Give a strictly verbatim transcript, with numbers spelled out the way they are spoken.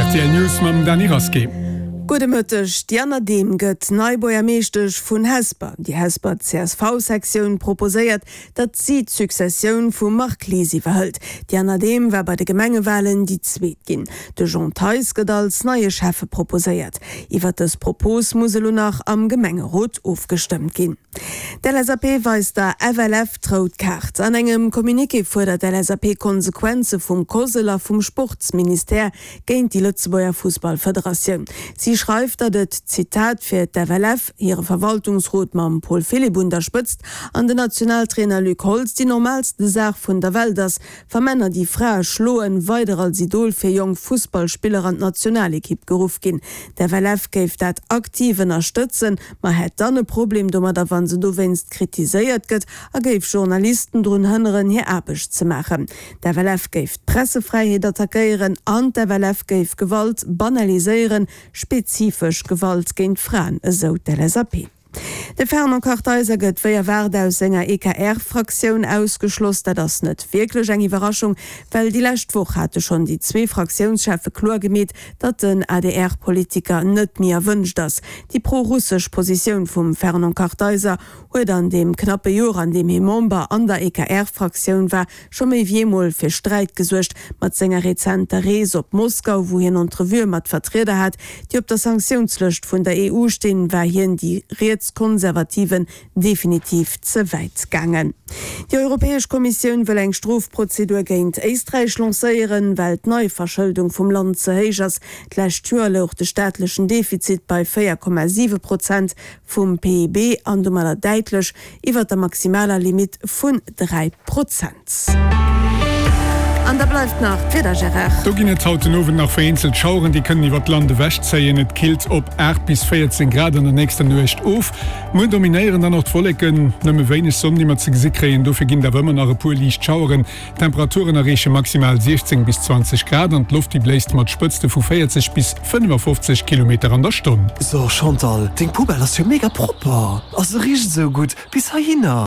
R T L News mam Dani Raske. Gute Mëttech, Diana Deem gëtt Neiboier meeschtech vun Hesper. Die Hesper C S V-Sektion proposéiert, dat sie d'Successioun vum Mark Lisi verhëlt. Diana Deem war bei de Gemengewahlen die zweet ginn. De Jean Theis gëtt als neie Chefe proposéiert. Iwer des Propos muselo nach am Gemengerot aufgestimmt ginn. Der L S A P weist der F L F traut Kart. An engem Kommuniké fordert der L S A P Konsequenze vum Koseler vum Sportsminister géint die Lützebauer Fußballföderation. Sie schreibt, dat et Zitat fir d' F L F ihre Verwaltungsrot mam Paul Philipp unterspitzt an den Nationaltrainer Luc Holz die normalste Sach vun der Welt ass vermänner die Fra schloen weiter als Idol fir jong Fußballspieler an Nationalekipp geruf gin. Der F L F geif dat aktiven erstützen, ma het dann e Problem dummer da wann se du wennst kritiséiert gëtt, a geif Journalisten drun hënneren hier abeg ze machen. Der F L F geif Pressefreiheit attackieren an der F L F geif Gewalt banaliseieren, spezifisch Gewalt géint Frauen, so der L S A P. De Ferner Karteiser gëtt wéier werd aus senger E K R-Fraktion ausgeschloss, dat ass net wirklich eng Überraschung, well die Lächtwoch hatte schon die zwei Fraktionschefe klar gemet, dat den A D R-Politiker net mir wünscht ass. Die pro-russsisch Position vum Ferner Karteiser huet an dem knappe Jor an dem he Member an der E K R-Fraktion war schon méi wiemol fir Streit gesuercht mat senger rezenter Rees op Moskau, wo hin Entrevue mat vertreder hat, die op der Sanktionslöscht vun der E U stehen, war hien die Konservativen definitiv zu weit gangen. Die Europäische Kommission will eng Strafprozedur gegen Österreich lancieren, weil die Neuverschuldung vom Land zu hoch ist. Gleich auch den staatlichen Defizit bei vier Komma sieben Prozent vom P I B an dummer deutlich über der maximale Limit von drei Prozent. Und da bleibt nach Peter Gerard. Da gehen jetzt heute Abend nach vereinzelt Schauren, die können über die Lande wäscht sein. Es killt ob acht bis vierzehn Grad in der nächsten Nacht auf. Wir dominieren dann noch die Wolken, nicht wenig Sonne, die wir zu sehen kriegen. Dafür gehen da immer nach ein paar Licht Schauren. Temperaturen erreichen maximal sechzehn bis zwanzig Grad und die Luft die bläst mit Spitzen von vierzig bis fünfundfünfzig Kilometer an der Stunde. So, Chantal, den Pubel ist ja mega proper. Also riecht so gut. Bis dahin.